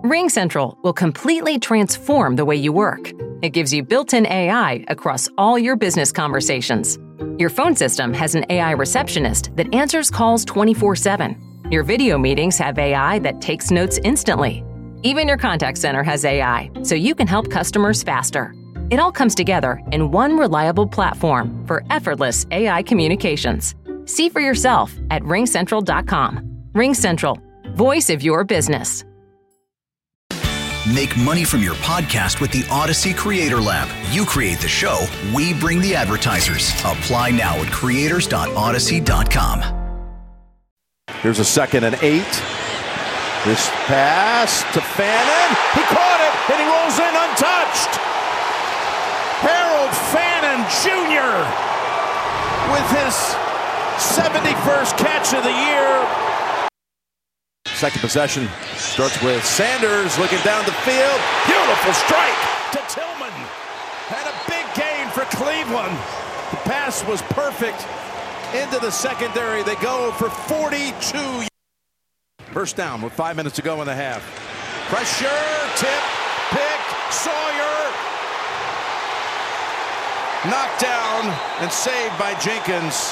RingCentral will completely transform the way you work. It gives you built-in AI across all your business conversations. Your phone system has an AI receptionist that answers calls 24/7. Your video meetings have AI that takes notes instantly. Even your contact center has AI, so you can help customers faster. It all comes together in one reliable platform for effortless AI communications. See for yourself at ringcentral.com. RingCentral, voice of your business. Make money from your podcast with the Odyssey Creator Lab. You create the show, we bring the advertisers. Apply now at creators.odyssey.com. Here's a 2nd and 8. This pass to Fannin. He caught it, and he rolls in untouched. Harold Fannin Jr. with his 71st catch of the year. Second possession starts with Sanders looking down the field. Beautiful strike to Tillman. And a big gain for Cleveland. The pass was perfect into the secondary. They go for 42. First down with 5 minutes to go in the half. Pressure, tip, pick, Sawyer. Knocked down and saved by Jenkins.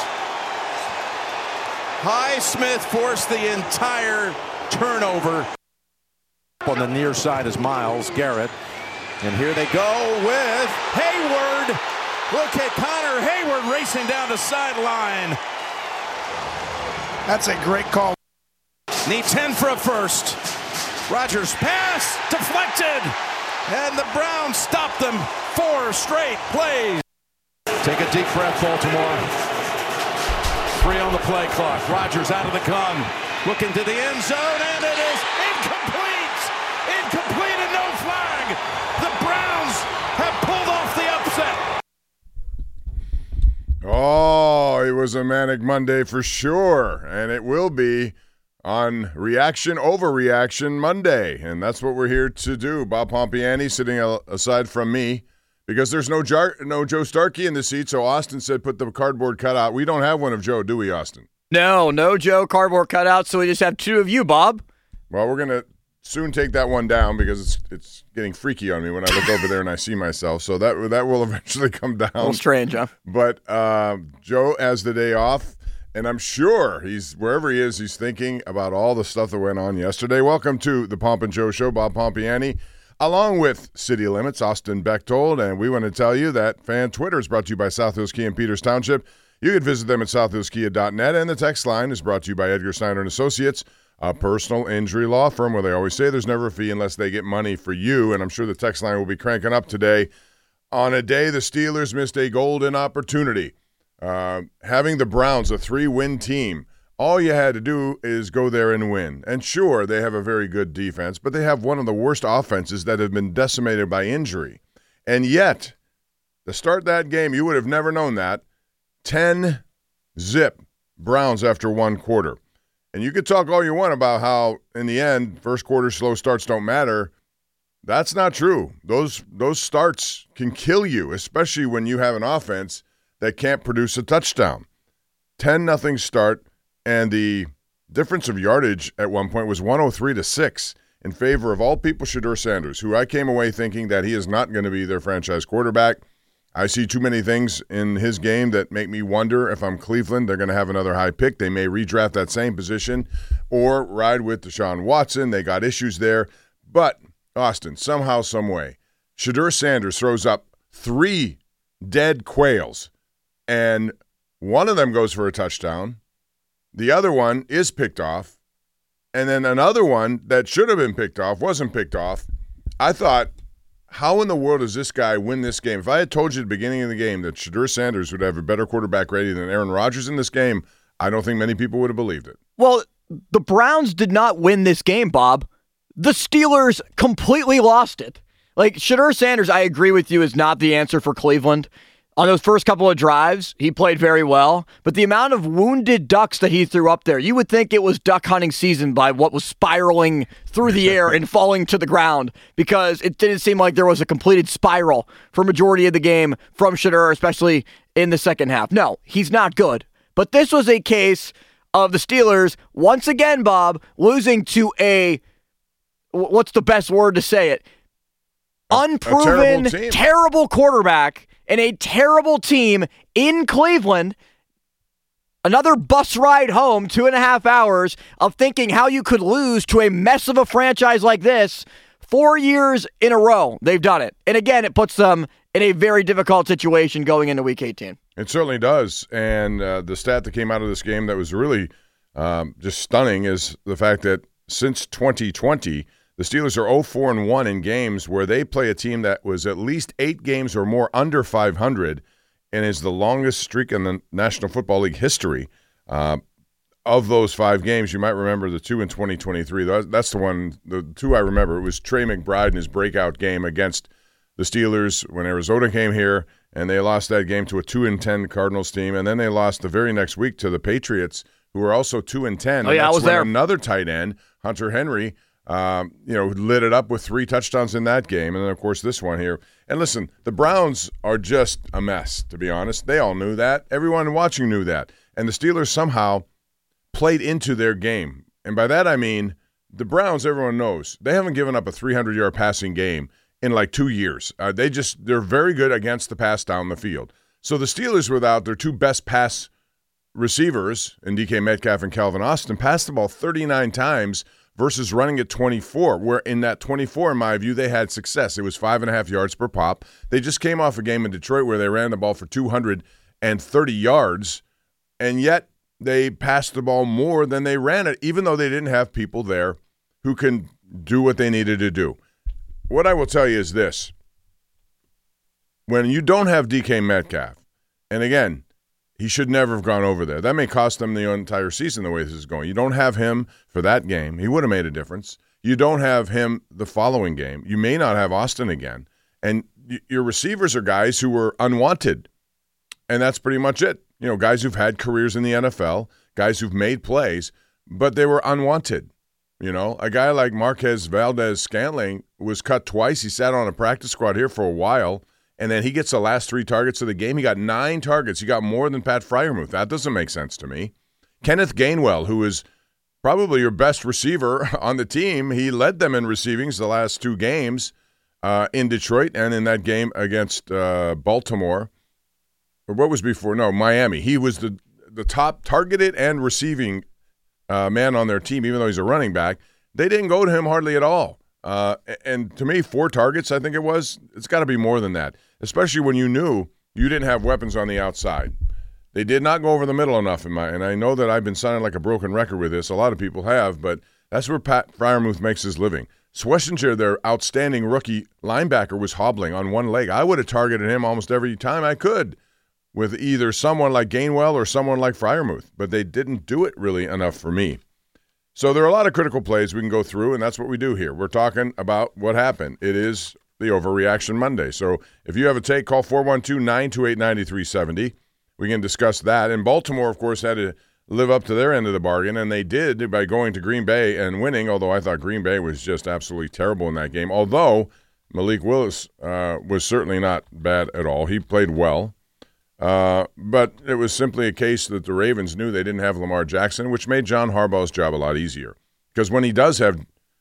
Highsmith forced the entire turnover. On the near side is Myles Garrett. And here they go with Hayward. Look at Connor Hayward racing down the sideline. That's a great call. Need 10 for a first. Rodgers pass deflected. And the Browns stop them 4 straight plays. Take a deep breath, Baltimore. 3 on the play clock. Rodgers out of the gun. Looking to the end zone, and it is incomplete. Incomplete and no flag. The Browns have pulled off the upset. Oh, it was a manic Monday for sure, and it will be on Reaction Overreaction Monday, and that's what we're here to do. Bob Pompiani sitting aside from me because there's no Joe Starkey in the seat, so Austin said put the cardboard cutout. We don't have one of Joe, do we, Austin? No Joe cardboard cutout, so we just have 2 of you, Bob. Well, we're going to soon take that one down because it's getting freaky on me when I look over there and I see myself, so that will eventually come down. A little strange, huh? But Joe has the day off, and I'm sure he's wherever he is, he's thinking about all the stuff that went on yesterday. Welcome to the Pomp and Joe Show, Bob Pompiani, along with City Limits, Austin Bechtold, and we want to tell you that Fan Twitter is brought to you by South Hills Kia in Peters Township. You can visit them at southhillskia.net, and the text line is brought to you by Edgar Snyder & Associates, a personal injury law firm where they always say there's never a fee unless they get money for you, and I'm sure the text line will be cranking up today. On a day the Steelers missed a golden opportunity. Having the Browns, a 3-win team, all you had to do is go there and win. And sure, they have a very good defense, but they have one of the worst offenses that have been decimated by injury. And yet, to start that game, you would have never known that. 10-zip Browns after 1 quarter. And you could talk all you want about how, in the end, first quarter slow starts don't matter. That's not true. Those starts can kill you, especially when you have an offense that can't produce a touchdown. 10-0 start, and the difference of yardage at one point was 103-6 in favor of all people Shedeur Sanders, who I came away thinking that he is not going to be their franchise quarterback. I see too many things in his game that make me wonder if I'm Cleveland, they're going to have another high pick. They may redraft that same position or ride with Deshaun Watson. They got issues there. But, Austin, somehow, some way, Shedeur Sanders throws up 3 dead quails, and one of them goes for a touchdown. The other one is picked off, and then another one that should have been picked off wasn't picked off. I thought, how in the world does this guy win this game? If I had told you at the beginning of the game that Shedeur Sanders would have a better quarterback rating than Aaron Rodgers in this game, I don't think many people would have believed it. Well, the Browns did not win this game, Bob. The Steelers completely lost it. Like, Shedeur Sanders, I agree with you, is not the answer for Cleveland. On those first couple of drives, he played very well, but the amount of wounded ducks that he threw up there, you would think it was duck hunting season by what was spiraling through the air and falling to the ground, because it didn't seem like there was a completed spiral for majority of the game from Shedeur, especially in the second half. No, he's not good. But this was a case of the Steelers, once again, Bob, losing to a what's the best word to say it? Unproven, terrible quarterback and a terrible team in Cleveland. Another bus ride home, 2.5 hours of thinking how you could lose to a mess of a franchise like this 4 years in a row. They've done it. And again, it puts them in a very difficult situation going into Week 18. It certainly does. And the stat that came out of this game that was really just stunning is the fact that since 2020, the Steelers are 0-4-1 in games where they play a team that was at least 8 games or more under 500 and is the longest streak in the National Football League history. Of those 5 games, you might remember the 2 in 2023. That's the one, the 2 I remember. It was Trey McBride in his breakout game against the Steelers when Arizona came here, and they lost that game to a 2-10 Cardinals team, and then they lost the very next week to the Patriots, who were also 2-10. Oh, yeah, I was there. Another tight end, Hunter Henry, lit it up with 3 touchdowns in that game, and then, of course, this one here. And listen, the Browns are just a mess, to be honest. They all knew that. Everyone watching knew that. And the Steelers somehow played into their game. And by that I mean the Browns, everyone knows, they haven't given up a 300-yard passing game in like 2 years. They're very good against the pass down the field. So the Steelers, without their 2 best pass receivers, in DK Metcalf and Calvin Austin, passed the ball 39 times versus running at 24, where in that 24, in my view, they had success. It was 5.5 yards per pop. They just came off a game in Detroit where they ran the ball for 230 yards, and yet they passed the ball more than they ran it, even though they didn't have people there who can do what they needed to do. What I will tell you is this. When you don't have DK Metcalf, and again, he should never have gone over there. That may cost them the entire season the way this is going. You don't have him for that game. He would have made a difference. You don't have him the following game. You may not have Austin again. And your receivers are guys who were unwanted. And that's pretty much it. You know, guys who've had careers in the NFL, guys who've made plays, but they were unwanted. You know, a guy like Marquez Valdez-Scantling was cut twice. He sat on a practice squad here for a while, and then he gets the last 3 targets of the game. He got 9 targets. He got more than Pat Freiermuth. That doesn't make sense to me. Kenneth Gainwell, who is probably your best receiver on the team, he led them in receivings the last 2 games in Detroit and in that game against Baltimore. Or what was before? No, Miami. He was the top targeted and receiving man on their team, even though he's a running back. They didn't go to him hardly at all. And to me, 4 targets, I think it was. It's got to be more than that, especially when you knew you didn't have weapons on the outside. They did not go over the middle enough, and I know that I've been sounding like a broken record with this. A lot of people have, but that's where Pat Freiermuth makes his living. Schlesinger, their outstanding rookie linebacker, was hobbling on one leg. I would have targeted him almost every time I could with either someone like Gainwell or someone like Freiermuth, but they didn't do it really enough for me. So there are a lot of critical plays we can go through, and that's what we do here. We're talking about what happened. It is the Overreaction Monday. So if you have a take, call 412-928-9370. We can discuss that. And Baltimore, of course, had to live up to their end of the bargain, and they did by going to Green Bay and winning, although I thought Green Bay was just absolutely terrible in that game. Although Malik Willis was certainly not bad at all. He played well. But it was simply a case that the Ravens knew they didn't have Lamar Jackson, which made John Harbaugh's job a lot easier. Because when he does have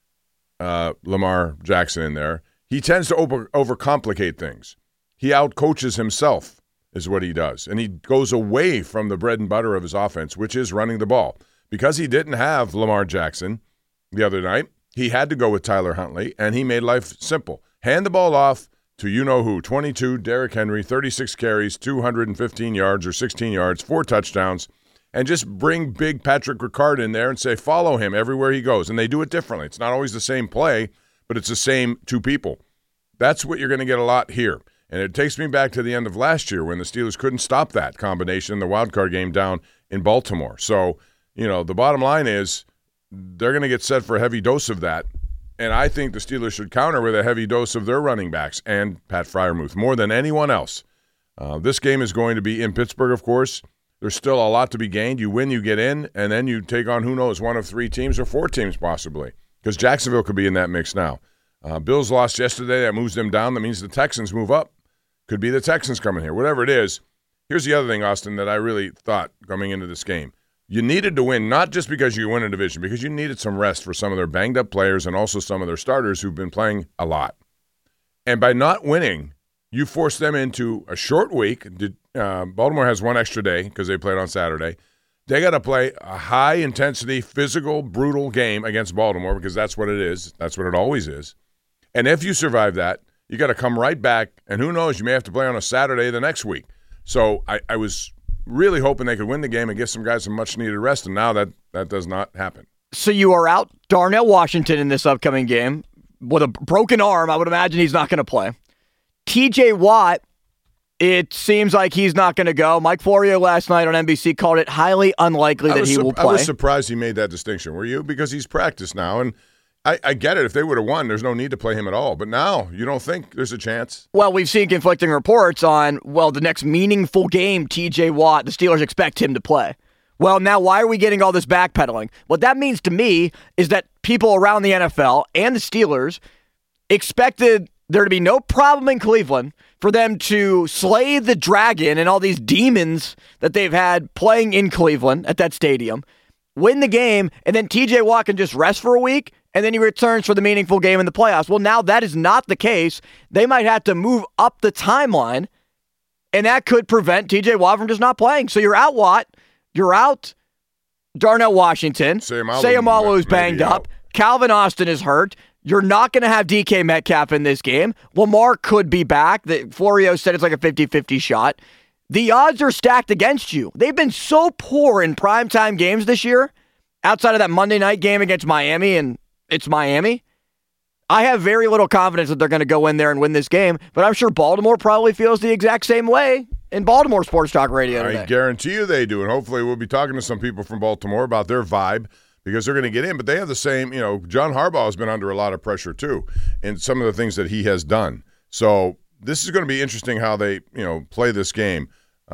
Lamar Jackson in there, he tends to overcomplicate things. He outcoaches himself is what he does. And he goes away from the bread and butter of his offense, which is running the ball. Because he didn't have Lamar Jackson the other night, he had to go with Tyler Huntley, and he made life simple. Hand the ball off to you-know-who, 22, Derrick Henry, 36 carries, 215 yards or 16 yards, 4 touchdowns, and just bring big Patrick Ricard in there and say, follow him everywhere he goes. And they do it differently. It's not always the same play, but it's the same 2 people. That's what you're going to get a lot here. And it takes me back to the end of last year when the Steelers couldn't stop that combination in the wildcard game down in Baltimore. So, you know, the bottom line is they're going to get set for a heavy dose of that. And I think the Steelers should counter with a heavy dose of their running backs and Pat Freiermuth more than anyone else. This game is going to be in Pittsburgh, of course. There's still a lot to be gained. You win, you get in, and then you take on, who knows, 1 of 3 teams or 4 teams possibly, because Jacksonville could be in that mix now. Bills lost yesterday. That moves them down. That means the Texans move up. Could be the Texans coming here. Whatever it is, here's the other thing, Austin, that I really thought coming into this game. You needed to win, not just because you win a division, because you needed some rest for some of their banged-up players and also some of their starters who've been playing a lot. And by not winning, you forced them into a short week. Baltimore has one extra day because they played on Saturday. They got to play a high-intensity, physical, brutal game against Baltimore because that's what it is. That's what it always is. And if you survive that, you got to come right back, and who knows, you may have to play on a Saturday the next week. So I was really hoping they could win the game and give some guys some much-needed rest, and now that does not happen. So you are out Darnell Washington in this upcoming game with a broken arm. I would imagine he's not going to play. TJ Watt, it seems like he's not going to go. Mike Florio last night on NBC called it highly unlikely that he will play. I was surprised he made that distinction. Were you? Because he's practiced now, and I get it. If they would have won, there's no need to play him at all. But now, you don't think there's a chance? Well, we've seen conflicting reports on, the next meaningful game, TJ Watt, the Steelers expect him to play. Well, now why are we getting all this backpedaling? What that means to me is that people around the NFL and the Steelers expected there to be no problem in Cleveland for them to slay the dragon and all these demons that they've had playing in Cleveland at that stadium, win the game, and then TJ Watt can just rest for a week, and then he returns for the meaningful game in the playoffs. Well, now that is not the case. They might have to move up the timeline, and that could prevent TJ Watt from just not playing. So you're out Watt. You're out Darnell Washington. Sayamalu's banged up. Calvin Austin is hurt. You're not going to have DK Metcalf in this game. Lamar could be back. Florio said it's like a 50-50 shot. The odds are stacked against you. They've been so poor in primetime games this year, outside of that Monday night game against Miami, and it's Miami. I have very little confidence that they're going to go in there and win this game, but I'm sure Baltimore probably feels the exact same way in Baltimore Sports Talk Radio today. I guarantee you they do, and hopefully we'll be talking to some people from Baltimore about their vibe because they're going to get in, but they have the same, John Harbaugh has been under a lot of pressure too in some of the things that he has done. So this is going to be interesting how they, play this game.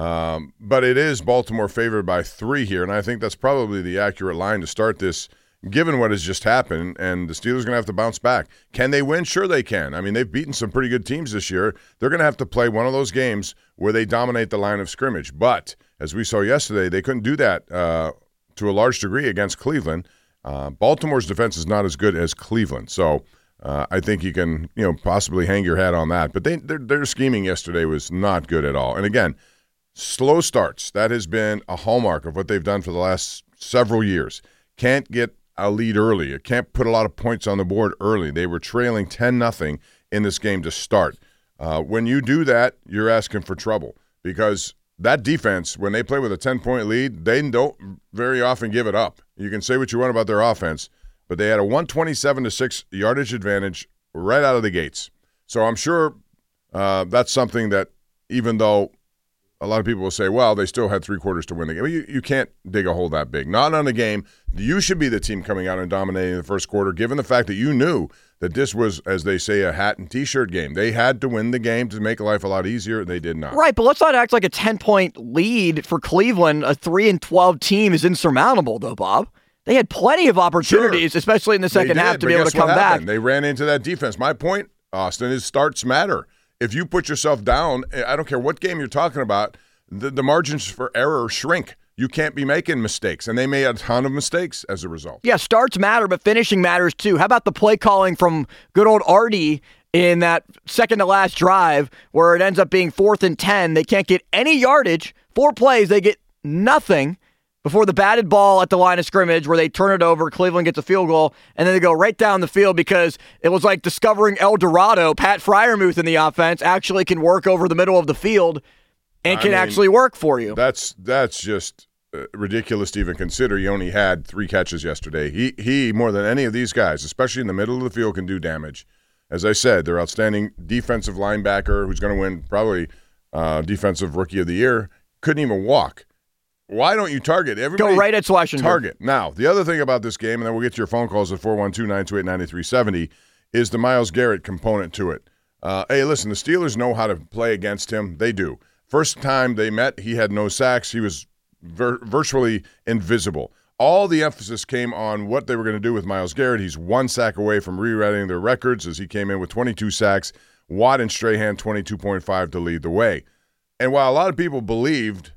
But it is Baltimore favored by 3 here, and I think that's probably the accurate line to start this, given what has just happened, and the Steelers are going to have to bounce back. Can they win? Sure they can. I mean, they've beaten some pretty good teams this year. They're going to have to play one of those games where they dominate the line of scrimmage. But, as we saw yesterday, they couldn't do that to a large degree against Cleveland. Baltimore's defense is not as good as Cleveland, so I think you can possibly hang your hat on that. But their scheming yesterday was not good at all. And again, slow starts. That has been a hallmark of what they've done for the last several years. Can't get a lead early. It can't put a lot of points on the board early. They were trailing 10-0 in this game to start. When you do that, you're asking for trouble because that defense, when they play with a 10-point lead, they don't very often give it up. You can say what you want about their offense, but they had a 127-6 yardage advantage right out of the gates. So I'm sure that's something that even though a lot of people will say, well, they still had 3 quarters to win the game. You can't dig a hole that big. Not on a game. You should be the team coming out and dominating the first quarter, given the fact that you knew that this was, as they say, a hat and T-shirt game. They had to win the game to make life a lot easier. They did not. Right, but let's not act like a 10-point lead for Cleveland, a 3-12 team, is insurmountable, though, Bob. They had plenty of opportunities, especially in the second half, to be able to come back. They ran into that defense. My point, Austin, is starts matter. If you put yourself down, I don't care what game you're talking about, the margins for error shrink. You can't be making mistakes, and they made a ton of mistakes as a result. Yeah, starts matter, but finishing matters too. How about the play calling from good old Artie in that second-to-last drive where it ends up being 4th and 10? They can't get any yardage. 4 plays, they get nothing before the batted ball at the line of scrimmage where they turn it over, Cleveland gets a field goal, and then they go right down the field because it was like discovering El Dorado. Pat Freiermuth in the offense actually can work over the middle of the field and actually work for you. That's just ridiculous to even consider. He only had 3 catches yesterday. He more than any of these guys, especially in the middle of the field, can do damage. As I said, their outstanding defensive linebacker, who's going to win probably Defensive Rookie of the Year, couldn't even walk. Why don't you target? Everybody go right at Schwarzenegger. Target. Now, the other thing about this game, and then we'll get to your phone calls at 412-928-9370, is the Myles Garrett component to it. Hey, listen, the Steelers know how to play against him. They do. First time they met, he had no sacks. He was virtually invisible. All the emphasis came on what they were going to do with Myles Garrett. He's 1 sack away from rewriting their records as he came in with 22 sacks. Watt and Strahan, 22.5 to lead the way. And while a lot of people believed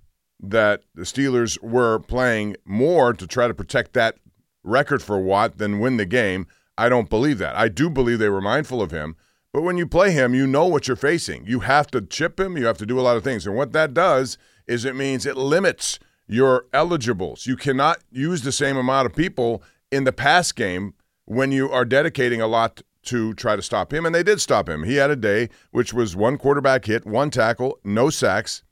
that the Steelers were playing more to try to protect that record for Watt than win the game. I don't believe that. I do believe they were mindful of him. But when you play him, you know what you're facing. You have to chip him. You have to do a lot of things. And what that does is it means it limits your eligibles. You cannot use the same amount of people in the pass game when you are dedicating a lot to try to stop him. And they did stop him. He had a day which was 1 quarterback hit, 1 tackle, no sacks,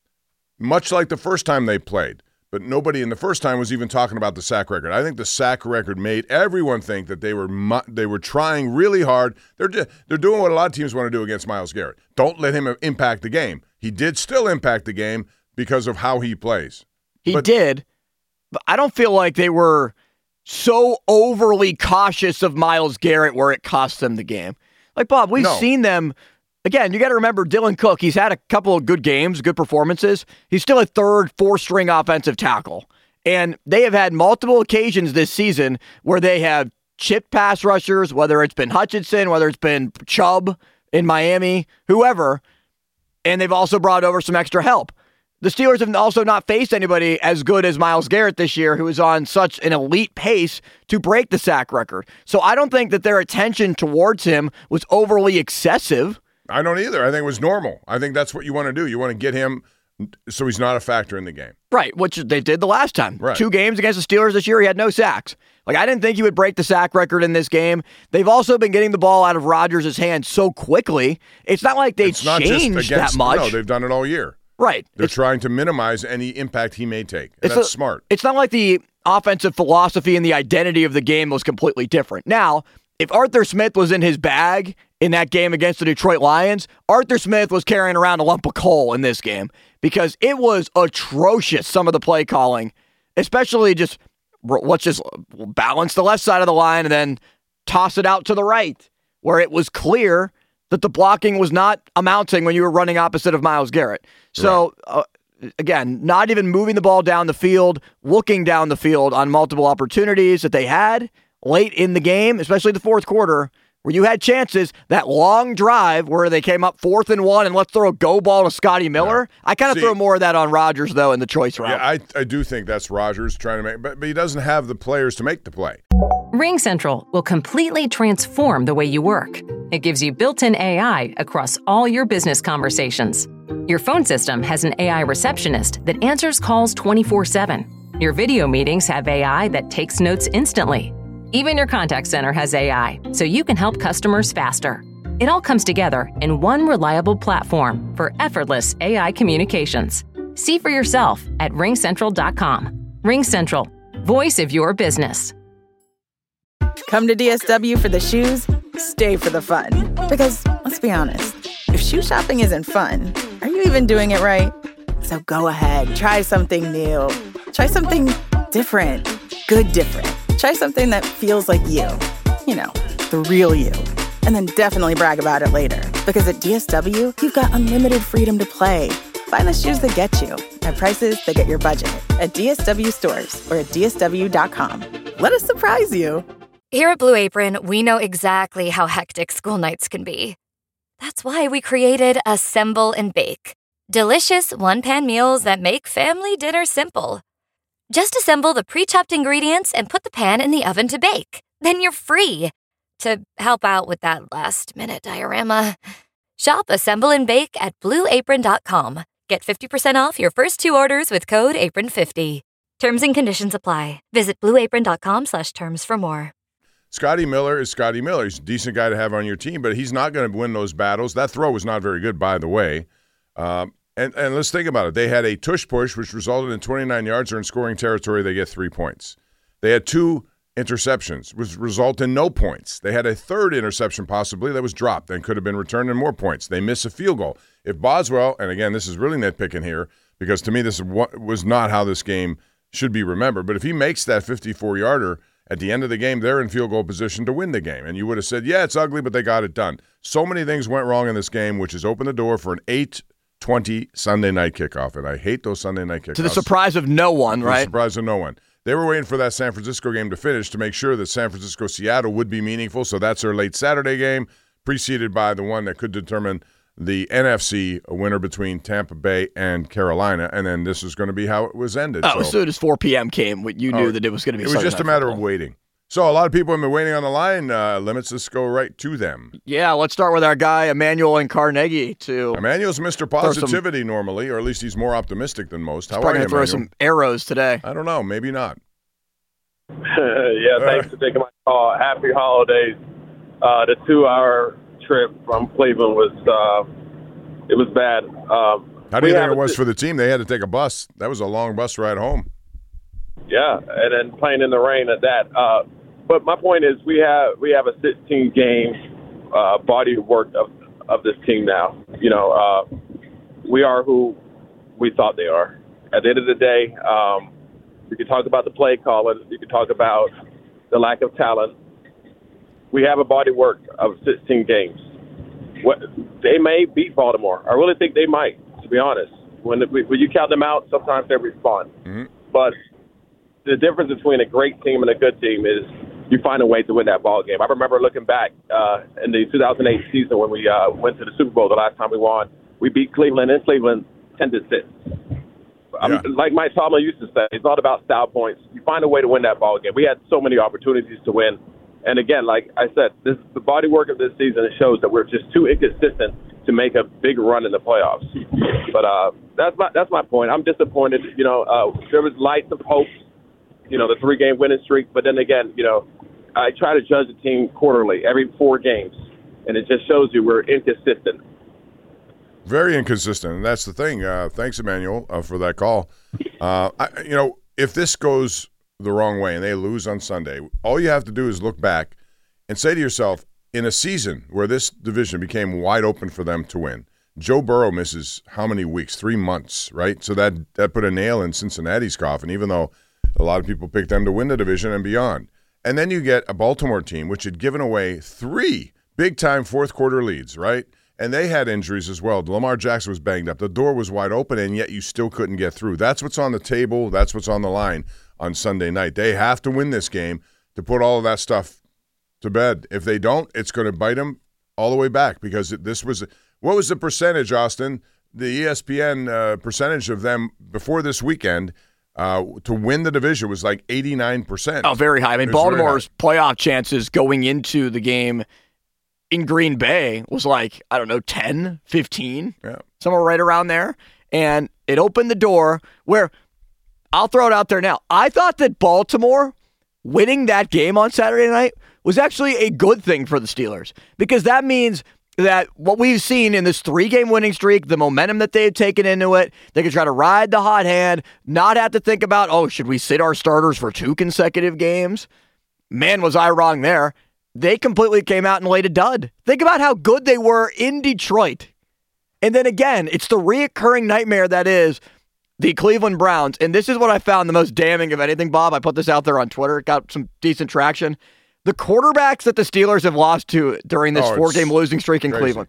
much like the first time they played. But nobody in the first time was even talking about the sack record. I think the sack record made everyone think that they were trying really hard. They're doing what a lot of teams want to do against Myles Garrett. Don't let him impact the game. He did still impact the game because of how he plays. He did, but I don't feel like they were so overly cautious of Myles Garrett where it cost them the game. Like, Bob, we've seen them. Again, you got to remember Dylan Cook. He's had a couple of good games, good performances. He's still a 3rd, 4th-string offensive tackle. And they have had multiple occasions this season where they have chipped pass rushers, whether it's been Hutchinson, whether it's been Chubb in Miami, whoever. And they've also brought over some extra help. The Steelers have also not faced anybody as good as Myles Garrett this year, who is on such an elite pace to break the sack record. So I don't think that their attention towards him was overly excessive. I don't either. I think it was normal. I think that's what you want to do. You want to get him so he's not a factor in the game. Right, which they did the last time. Right. 2 games against the Steelers this year, he had no sacks. Like, I didn't think he would break the sack record in this game. They've also been getting the ball out of Rodgers' hands so quickly. It's not like they changed that much. No, they've done it all year. Right. They're trying to minimize any impact he may take. And that's smart. It's not like the offensive philosophy and the identity of the game was completely different. Now, if Arthur Smith was in his bag in that game against the Detroit Lions, Arthur Smith was carrying around a lump of coal in this game because it was atrocious, some of the play calling, especially let's just balance the left side of the line and then toss it out to the right, where it was clear that the blocking was not amounting when you were running opposite of Myles Garrett. So, again, not even moving the ball down the field, looking down the field on multiple opportunities that they had late in the game, especially the 4th quarter, where you had chances, that long drive where they came up 4th and 1 and let's throw a go ball to Scotty Miller. Yeah. I kind of throw more of that on Rodgers, though, in the choice route. Yeah, I do think that's Rodgers trying to make, but he doesn't have the players to make the play. RingCentral will completely transform the way you work. It gives you built-in AI across all your business conversations. Your phone system has an AI receptionist that answers calls 24/7. Your video meetings have AI that takes notes instantly. Even your contact center has AI, so you can help customers faster. It all comes together in one reliable platform for effortless AI communications. See for yourself at ringcentral.com. RingCentral, voice of your business. Come to DSW for the shoes, stay for the fun. Because, let's be honest, if shoe shopping isn't fun, are you even doing it right? So go ahead, try something new. Try something different. Good different. Try something that feels like you. You know, the real you. And then definitely brag about it later. Because at DSW, you've got unlimited freedom to play. Find the shoes that get you at prices that get your budget at DSW stores or at DSW.com. Let us surprise you. Here at Blue Apron, we know exactly how hectic school nights can be. That's why we created Assemble and Bake. Delicious one-pan meals that make family dinner simple. Just assemble the pre-chopped ingredients and put the pan in the oven to bake. Then you're free to help out with that last-minute diorama. Shop Assemble and Bake at BlueApron.com. Get 50% off your first 2 orders with code APRON50. Terms and conditions apply. Visit BlueApron.com/terms for more. Scotty Miller is Scotty Miller. He's a decent guy to have on your team, but he's not going to win those battles. That throw was not very good, by the way. And let's think about it. They had a tush push, which resulted in 29 yards. They're in scoring territory. They get 3 points. They had 2 interceptions, which result in no points. They had a 3rd interception possibly that was dropped and could have been returned in more points. They miss a field goal. If Boswell, and again, this is really nitpicking here, because to me this was not how this game should be remembered, but if he makes that 54-yarder at the end of the game, they're in field goal position to win the game. And you would have said, yeah, it's ugly, but they got it done. So many things went wrong in this game, which has opened the door for an 8:20 Sunday night kickoff. And I hate those Sunday night kickoffs. To the surprise of no one, right? To the surprise of no one. They were waiting for that San Francisco game to finish to make sure that San Francisco-Seattle would be meaningful. So that's their late Saturday game, preceded by the one that could determine the NFC winner between Tampa Bay and Carolina, and then this is going to be how it was ended. As soon as 4 p.m. came, you knew that it was going to be. It was just a matter of waiting. So a lot of people have been waiting on the line limits. Let's go right to them. Yeah, let's start with our guy, Emmanuel in Carnegie. Emmanuel's Mr. Positivity normally, or at least he's more optimistic than most. How are you, Emmanuel? Throw some arrows today. I don't know. Maybe not. Yeah, thanks for taking my call. Happy holidays. The 2-hour trip from Cleveland was bad. How do you think it was for the team? They had to take a bus. That was a long bus ride home. Yeah, and then playing in the rain at that. But my point is, we have a 16-game body of work of this team now. You know, we are who we thought they are. At the end of the day, you can talk about the play calling. You can talk about the lack of talent. We have a body of work of 16 games. They may beat Baltimore. I really think they might, to be honest. When you count them out, sometimes they respond. Mm-hmm. But the difference between a great team and a good team is you find a way to win that ball game. I remember looking back in the 2008 season when we went to the Super Bowl the last time we won. We beat Cleveland in Cleveland 10-6. Yeah. Like Mike Tomlin used to say, it's not about style points. You find a way to win that ball game. We had so many opportunities to win. And again, like I said, the body work of this season shows that we're just too inconsistent to make a big run in the playoffs. But that's my point. I'm disappointed. You know, there was lights of hope. You know, the 3-game winning streak. But then again, you know, I try to judge the team quarterly, every 4 games, and it just shows you we're inconsistent. Very inconsistent, and that's the thing. Thanks, Emmanuel, for that call. If this goes the wrong way and they lose on Sunday, all you have to do is look back and say to yourself, in a season where this division became wide open for them to win, Joe Burrow misses how many weeks? 3 months, right? So that put a nail in Cincinnati's coffin, even though a lot of people picked them to win the division and beyond. And then you get a Baltimore team, which had given away 3 big-time fourth-quarter leads, right? And they had injuries as well. Lamar Jackson was banged up. The door was wide open, and yet you still couldn't get through. That's what's on the table. That's what's on the line on Sunday night. They have to win this game to put all of that stuff to bed. If they don't, it's going to bite them all the way back because what was the percentage, Austin, the ESPN percentage of them before this weekend to win the division was like 89%. Oh, very high. I mean, Baltimore's playoff chances going into the game in Green Bay was like, I don't know, 10, 15, somewhere right around there. And it opened the door where, I'll throw it out there now, I thought that Baltimore winning that game on Saturday night was actually a good thing for the Steelers because that means that what we've seen in this 3-game winning streak, the momentum that they've taken into it, they can try to ride the hot hand, not have to think about, should we sit our starters for 2 consecutive games? Man, was I wrong there. They completely came out and laid a dud. Think about how good they were in Detroit. And then again, it's the reoccurring nightmare that is the Cleveland Browns. And this is what I found the most damning of anything, Bob. I put this out there on Twitter. It got some decent traction. The quarterbacks that the Steelers have lost to during this 4-game losing streak in Cleveland.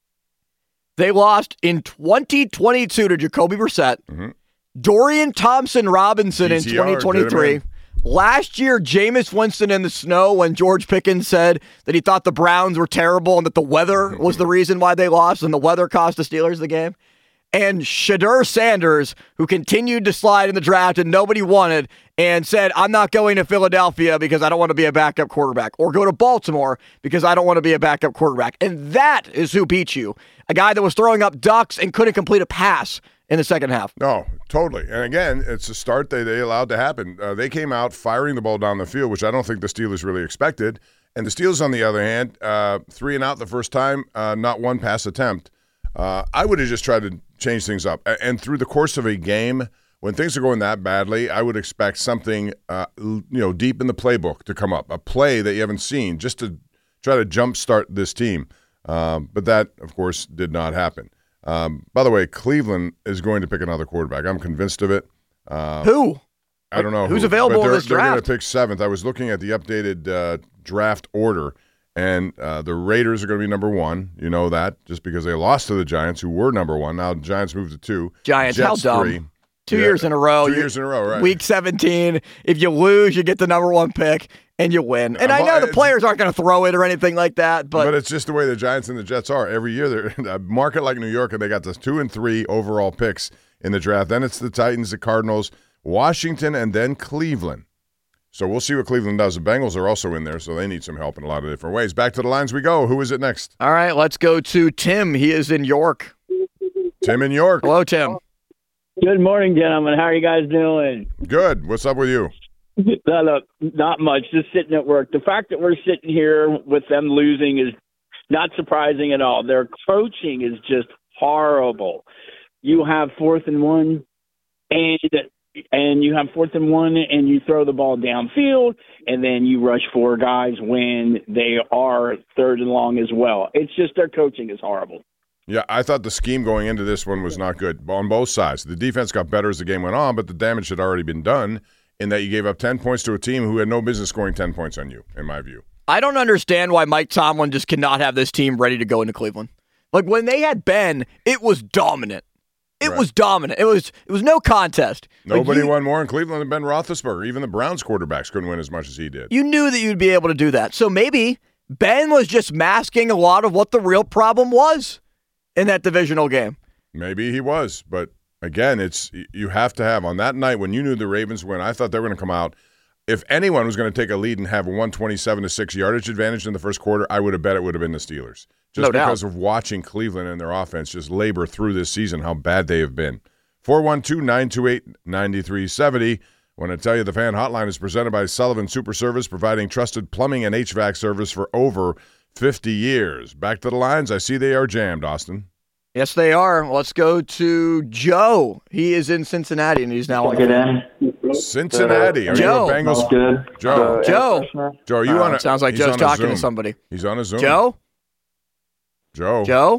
They lost in 2022 to Jacoby Brissett, Dorian Thompson-Robinson in 2023. Last year, Jameis Winston in the snow when George Pickens said that he thought the Browns were terrible and that the weather was the reason why they lost and the weather cost the Steelers the game. And Shedeur Sanders, who continued to slide in the draft and nobody wanted and said, I'm not going to Philadelphia because I don't want to be a backup quarterback, or go to Baltimore because I don't want to be a backup quarterback. And that is who beat you. A guy that was throwing up ducks and couldn't complete a pass in the second half. No, totally. And again, it's a start they allowed to happen. They came out firing the ball down the field, which I don't think the Steelers really expected. And the Steelers, on the other hand, 3 and out the first time, not 1 pass attempt. I would have just tried to change things up. And through the course of a game, when things are going that badly, I would expect something deep in the playbook to come up, a play that you haven't seen, just to try to jumpstart this team. But that, of course, did not happen. By the way, Cleveland is going to pick another quarterback. I'm convinced of it. Who? I don't know who's available in this draft. They're going to pick 7th. I was looking at the updated draft order, and the Raiders are going to be number 1. You know that, just because they lost to the Giants, who were number 1. Now the Giants moved to 2. Giants, Jets, how dumb. 3. 2 years in a row. 2 years in a row, right. Week 17. If you lose, you get the number 1 pick. and you win. And I know the players aren't going to throw it or anything like that, but it's just the way the Giants and the Jets are. Every year, they're in a market like New York, and they got the 2 and 3 overall picks in the draft. Then it's the Titans, the Cardinals, Washington, and then Cleveland. So we'll see what Cleveland does. The Bengals are also in there, so they need some help in a lot of different ways. Back to the lines we go. Who is it next? All right, let's go to Tim. He is in York. Tim in York. Hello, Tim. Good morning, gentlemen. How are you guys doing? Good. What's up with you? Look, not much. Just sitting at work. The fact that we're sitting here with them losing is not surprising at all. Their coaching is just horrible. You have 4th and 1, and you have 4th and 1, and you throw the ball downfield, and then you rush 4 guys when they are 3rd and long as well. It's just their coaching is horrible. Yeah, I thought the scheme going into this one was not good on both sides. The defense got better as the game went on, but the damage had already been done in that you gave up 10 points to a team who had no business scoring 10 points on you, in my view. I don't understand why Mike Tomlin just cannot have this team ready to go into Cleveland. Like, when they had Ben, it was dominant. It was dominant. It was no contest. Nobody won more in Cleveland than Ben Roethlisberger. Even the Browns quarterbacks couldn't win as much as he did. You knew that you'd be able to do that. So maybe Ben was just masking a lot of what the real problem was in that divisional game. Maybe he was, but again, you have to have, on that night when you knew the Ravens win, I thought they were going to come out. If anyone was going to take a lead and have a 127-6 yardage advantage in the first quarter, I would have bet it would have been the Steelers. Just because of watching Cleveland and their offense just labor through this season, how bad they have been. 412-928-9370. I want to tell you the Fan Hotline is presented by Sullivan Super Service, providing trusted plumbing and HVAC service for over 50 years. Back to the lines. I see they are jammed, Austin. Yes, they are. Let's go to Joe. He is in Cincinnati, and he's now on the Cincinnati. Are Joe. you a Bengals? Good. Joe. Joe. Joe, are you on a sounds like Joe's talking to somebody. He's on a Zoom. Joe? Joe?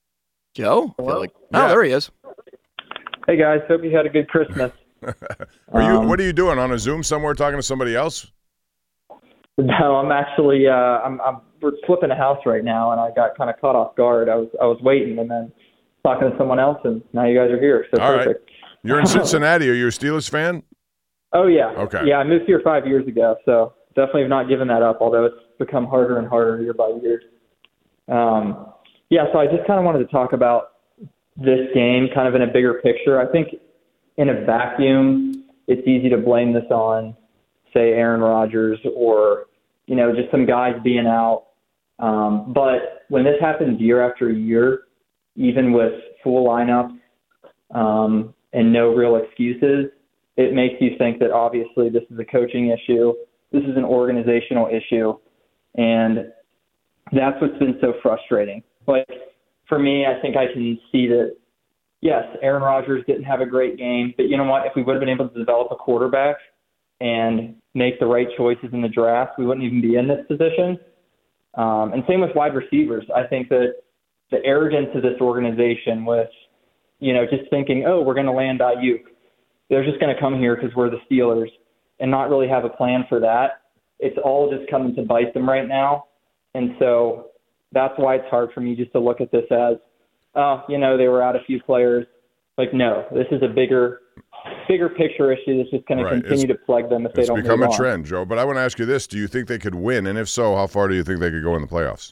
There he is. Hey, guys. Hope you had a good Christmas. What are you doing, on a Zoom somewhere talking to somebody else? No, I'm actually we're flipping a house right now, and I got kind of caught off guard. I was waiting and then talking to someone else, and now you guys are here. So all perfect. Right. You're in Cincinnati. Are you a Steelers fan? Oh, yeah. Okay. Yeah, I moved here 5 years ago, so definitely have not given that up, although it's become harder and harder year by year. So I just kind of wanted to talk about this game kind of in a bigger picture. I think in a vacuum, it's easy to blame this on, say, Aaron Rodgers or, just some guys being out. But when this happens year after year, even with full lineups and no real excuses, it makes you think that obviously this is a coaching issue. This is an organizational issue. And that's what's been so frustrating. Like, for me, I think I can see that, yes, Aaron Rodgers didn't have a great game, but you know what? If we would have been able to develop a quarterback and make the right choices in the draft, we wouldn't even be in this position. And same with wide receivers. I think that the arrogance of this organization with, just thinking, oh, we're going to land Ayuk. They're just going to come here because we're the Steelers and not really have a plan for that. It's all just coming to bite them right now. And so that's why it's hard for me just to look at this as, they were out a few players. Like, no, this is a bigger picture issue that's just going to continue to plague them if they don't move on. It's become a trend, Joe. But I want to ask you this. Do you think they could win? And if so, how far do you think they could go in the playoffs?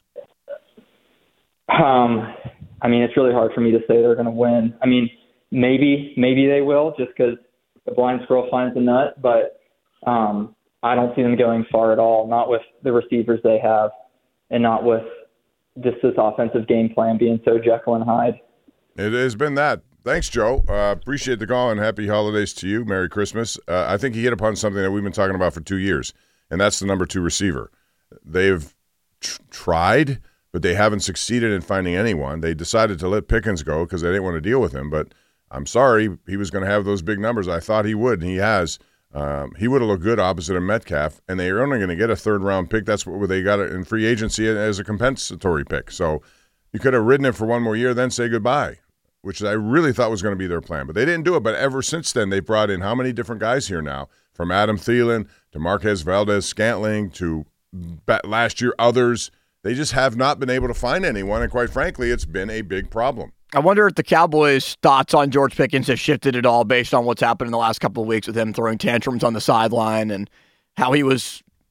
It's really hard for me to say they're going to win. Maybe they will just because the blind squirrel finds the nut. But I don't see them going far at all, not with the receivers they have and not with just this offensive game plan being so Jekyll and Hyde. It has been that. Thanks, Joe. Appreciate the call and happy holidays to you. Merry Christmas. I think he hit upon something that we've been talking about for 2 years, and that's the number 2 receiver. They've tried, but they haven't succeeded in finding anyone. They decided to let Pickens go because they didn't want to deal with him, but I'm sorry, he was going to have those big numbers. I thought he would, and he has. He would have looked good opposite of Metcalf, and they are only going to get a third-round pick. That's what they got in free agency as a compensatory pick. So you could have ridden it for one more year, then say goodbye, which I really thought was going to be their plan. But they didn't do it. But ever since then, they brought in how many different guys here now, from Adam Thielen to Marquez Valdez-Scantling to last year others. They just have not been able to find anyone, and quite frankly, it's been a big problem. I wonder if the Cowboys' thoughts on George Pickens have shifted at all based on what's happened in the last couple of weeks with him throwing tantrums on the sideline and how he was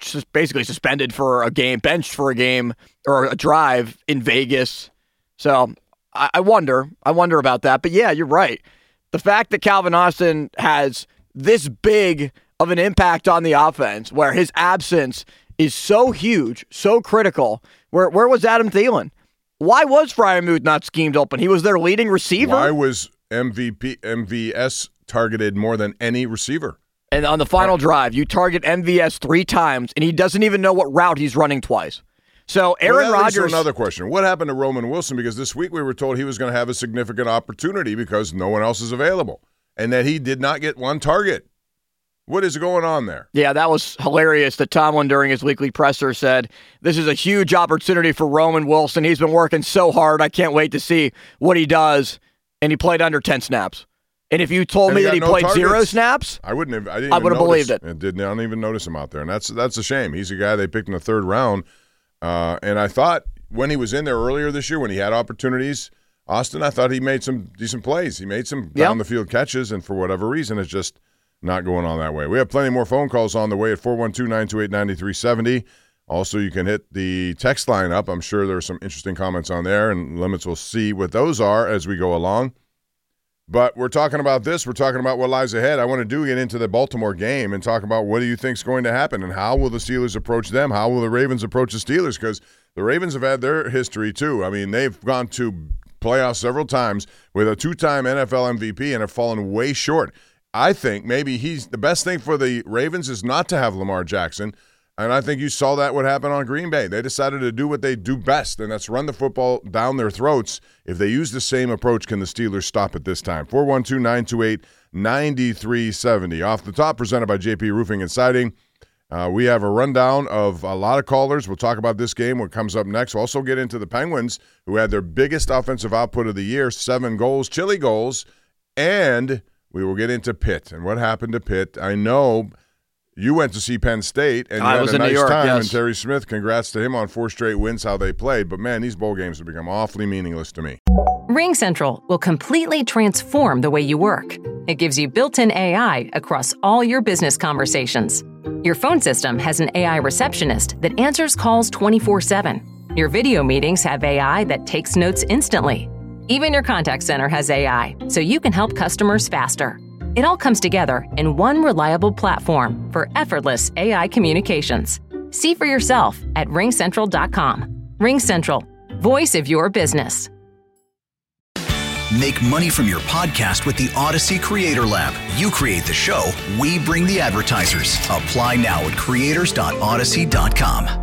just basically suspended for a game, benched for a game or a drive in Vegas. So I wonder about that. But yeah, you're right. The fact that Calvin Austin has this big of an impact on the offense, where his absence is so huge, so critical. Where was Adam Thielen? Why was Freiermuth not schemed open? He was their leading receiver. Why was MVS targeted more than any receiver? And on the final drive, you target MVS 3 times, and he doesn't even know what route he's running twice. So Aaron Rodgers. Another question: what happened to Roman Wilson? Because this week we were told he was going to have a significant opportunity because no one else is available, and that he did not get one target. What is going on there? Yeah, that was hilarious that Tomlin during his weekly presser said, this is a huge opportunity for Roman Wilson. He's been working so hard. I can't wait to see what he does. And he played under 10 snaps. And if you told me that he played targets. 0 snaps, I would have believed it. I don't even notice him out there. And that's a shame. He's a guy they picked in the 3rd round. And I thought when he was in there earlier this year, when he had opportunities, Austin, I thought he made some decent plays. He made some down-the-field catches, and for whatever reason, it's just not going on that way. We have plenty more phone calls on the way at 412-928-9370. Also, you can hit the text line up. I'm sure there's some interesting comments on there, and Limits will see what those are as we go along. But we're talking about this. We're talking about what lies ahead. I want to get into the Baltimore game and talk about what do you think is going to happen, and how will the Steelers approach them? How will the Ravens approach the Steelers? Because the Ravens have had their history too. I mean, they've gone to playoffs several times with a 2-time NFL MVP and have fallen way short. I think maybe the best thing for the Ravens is not to have Lamar Jackson, and I think you saw that what happened on Green Bay. They decided to do what they do best, and that's run the football down their throats. If they use the same approach, can the Steelers stop it this time? 412-928-9370. Off the top, presented by JP Roofing and Siding. We have a rundown of a lot of callers. We'll talk about this game, what comes up next. We'll also get into the Penguins, who had their biggest offensive output of the year, 7 goals, chilly goals, and we will get into Pitt and what happened to Pitt. I know you went to see Penn State, and you had a nice time. Yes. And Terry Smith, congrats to him on 4 straight wins, how they played. But, man, these bowl games have become awfully meaningless to me. RingCentral will completely transform the way you work. It gives you built-in AI across all your business conversations. Your phone system has an AI receptionist that answers calls 24/7. Your video meetings have AI that takes notes instantly. Even your contact center has AI, so you can help customers faster. It all comes together in one reliable platform for effortless AI communications. See for yourself at RingCentral.com. RingCentral, voice of your business. Make money from your podcast with the Odyssey Creator Lab. You create the show, we bring the advertisers. Apply now at creators.odyssey.com.